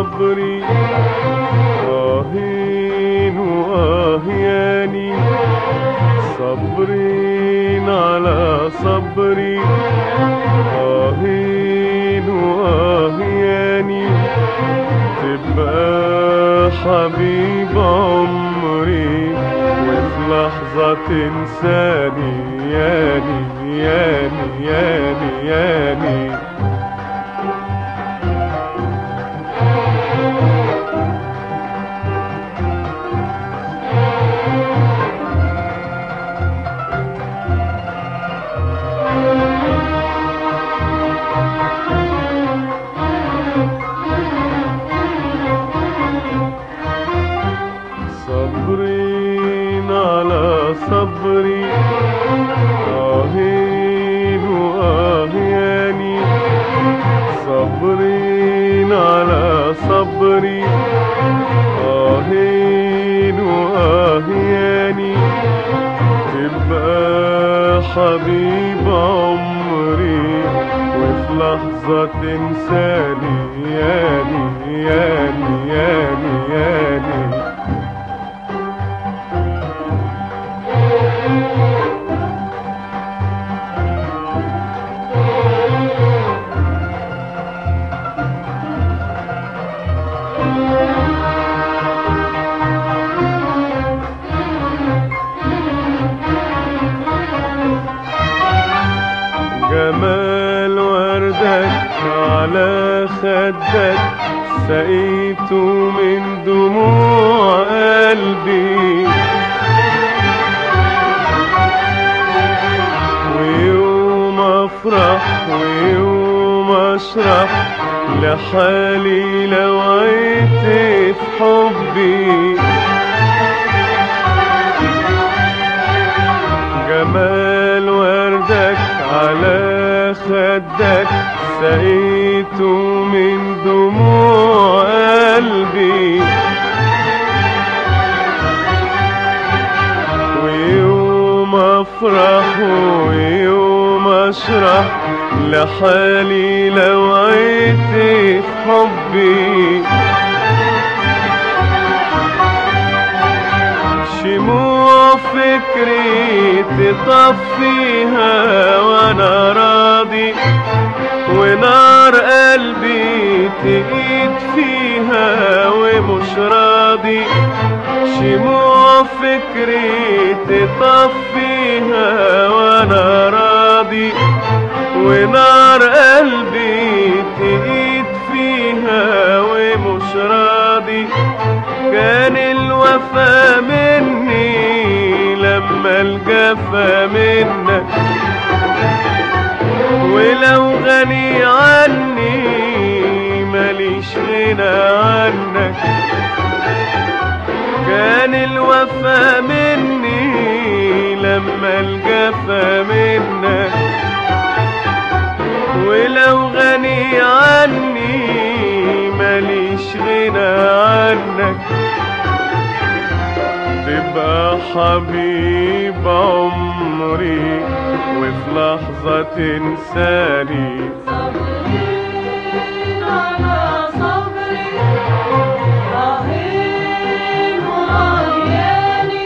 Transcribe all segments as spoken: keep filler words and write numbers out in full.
صبري آهين وآهياني، صبرين على صبري آهين وآهياني، تبقى حبيب عمري وفي لحظة تنساني ياني ياني ياني ياني. صبرين على صبري آهين وآهياني، صبرين على صبري آهين وآهياني، تبقى حبيب عمري وفي لحظة تنساني ياني ياني ياني ياني. جمال وردك على خدك سقيته من دموع قلبي، ويوم افرح ويوم اشرح لحالي لو عيت في حبي. جمال وردك على خدك سقيته من دموع قلبي، ويوم افرح ويوم اشرح لحالي لو عيت في حبي. شموع فكري تطفيها وانا راضي، ونار قلبي تقيد فيها ومش راضي. شموع فكري تطفيها وانا راضي، ونار قلبي تقيد فيها ومش راضي. كان الوفا مني لما الجفا منك، ولو غني عني ماليش غنى عنك. كان الوفا مني لما الجفا منك، ولو غني عني ماليش غنى عنك. تبقى حبيب عمري وفي لحظة تنساني. صبرين على صبري آهين وآهياني،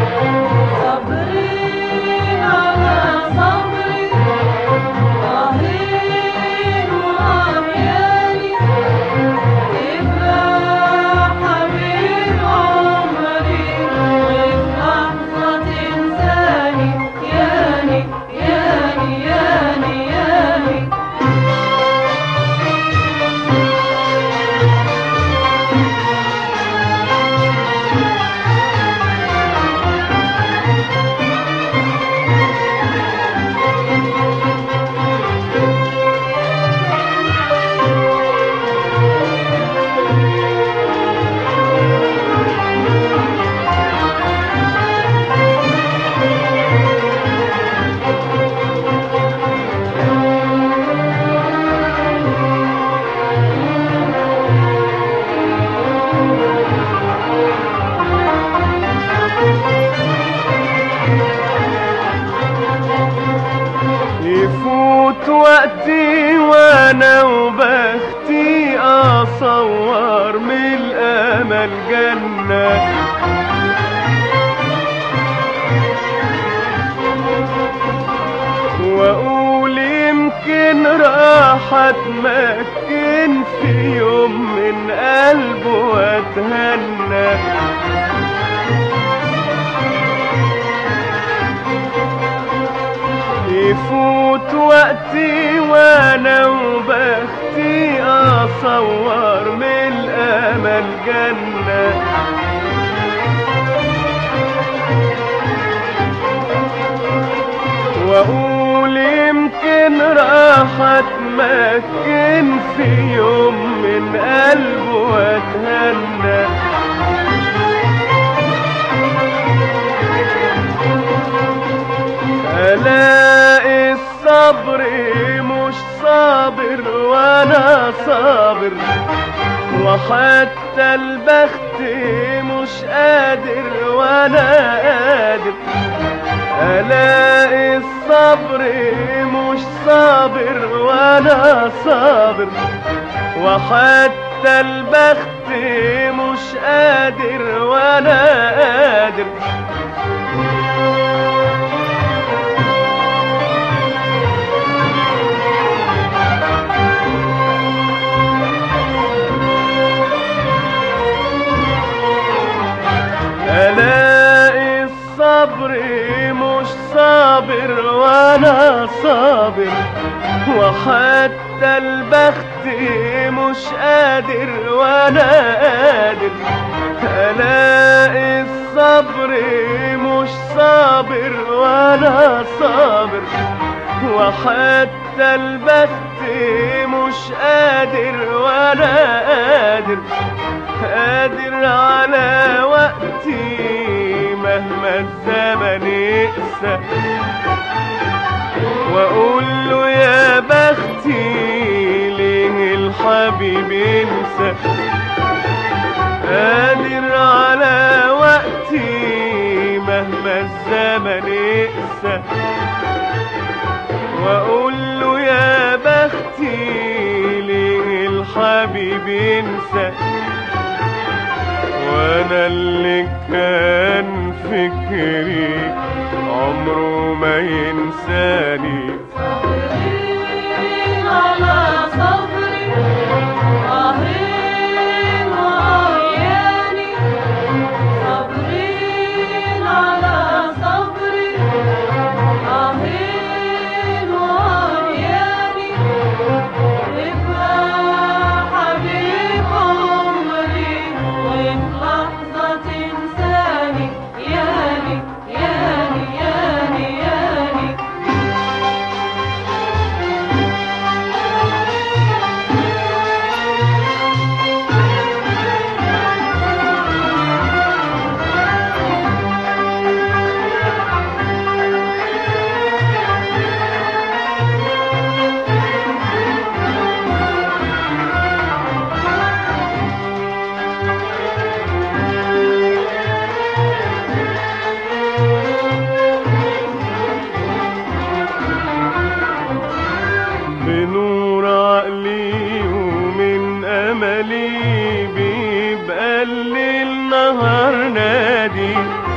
صبرين على صبري آهين وآهياني، تبقى حبيب عمري وفي لحظة تنساني ياني ياني ياني ياني. يفوت وقتي وانا وبختي اصور هتمكن في يوم من قلبه واتهنى. يفوت وقتي وانا وبختي اصور من الامل جنة. واقول يمكن راح اتمكن في يوم من قلبه واتهنى. الاقي الصبر مش صابر وانا صابر، وحتى البخت مش قادر وانا قادر. الاقي الصبر مش صابر وانا صابر، وحتى البخت مش قادر وانا قادر. الاقي الصبر مش صابر وانا صابر، وحتى البخت مش قادر وانا قادر. الاقي الصبر مش صابر وانا صابر، وحتى البخت مش قادر وانا قادر. قادر على وقتي مهما الزمن يقسى، واقول له يا بختي ليه الحبيب ينسى. قادر على وقتي مهما الزمن يقسى، واقول له يا بختي ليه الحبيب ينسى. وانا اللي كان فكري عمره ما ينساني. صابرين على صبري آهين وعياني، صابرين على صبري آهين وعياني. يبقى حبيب عمري وفي لحظة تنساني، ياني ياني ياني ياني. بنور عقلي ومن املي بيبقى الليل نهار نادي،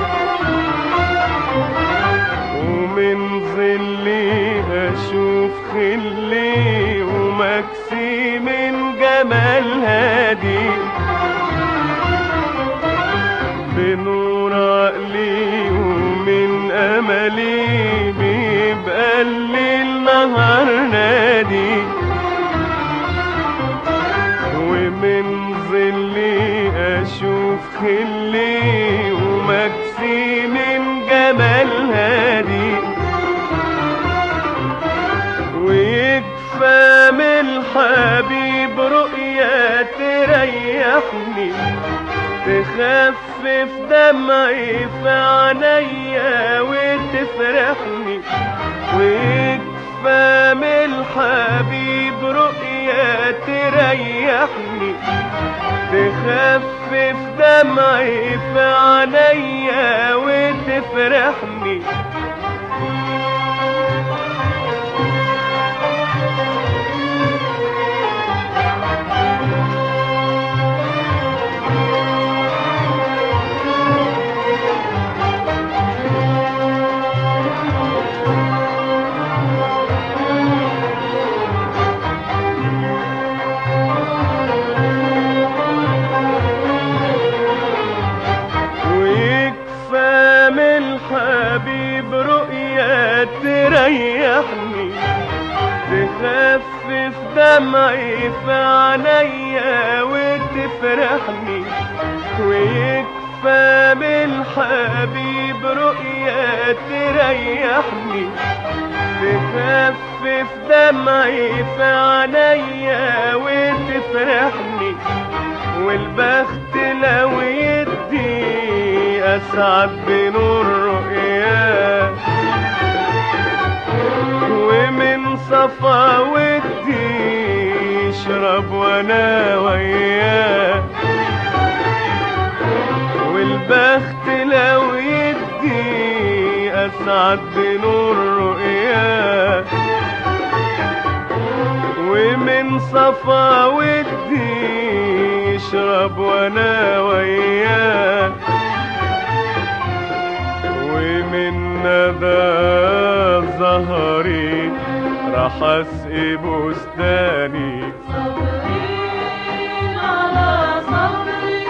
ومن ظلي اشوف خلي ومكسي من جمال هادي. بنور عقلي ومن املي بيبقى الليل نهار نادي، ومن ظلي اشوف خلي ومكسي من جمال هادي. ويكفى من الحبيب رؤيا تريحني، تخفف دمعي في عينيا وتفرحني. ويكفى من الحبيب رؤيا تريحني، تخفف دمعي في عينيا وتفرحني. تريحني، تخفف دمعي في عينيا وتفرحني، ويكفى بالحبيب رؤيا تريحني، تخفف دمعي في عينيا وتفرحني، والبخت لو يدي أسعد بنور رؤياه، ومن صفا ودي يشرب وانا وياه، والبخت لو يدي أسعد بنور رؤياه، ومن صفا ودي يشرب وانا وياه، ومن ندى زهري راح اسقي بستاني. صابرين على صبري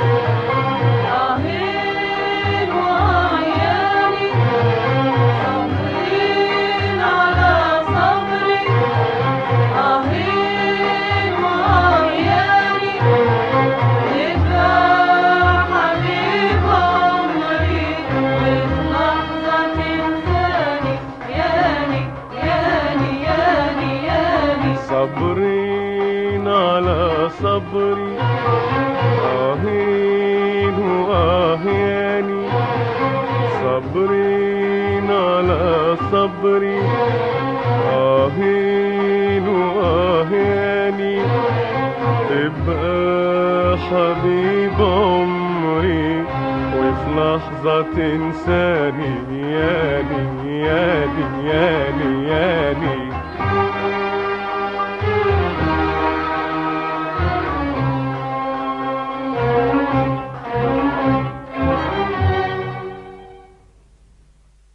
آهين وعياني، صابرين على صبري آهين وعياني، يبقى حبيب عمري وفي لحظة تنساني، ياني ياني ياني ياني. صابرين على صبري آهين وآهياني، صابرين على صبري آهين وآهياني، تبقى حبيب عمري وفي لحظة تنساني، ياني ياني ياني ياني.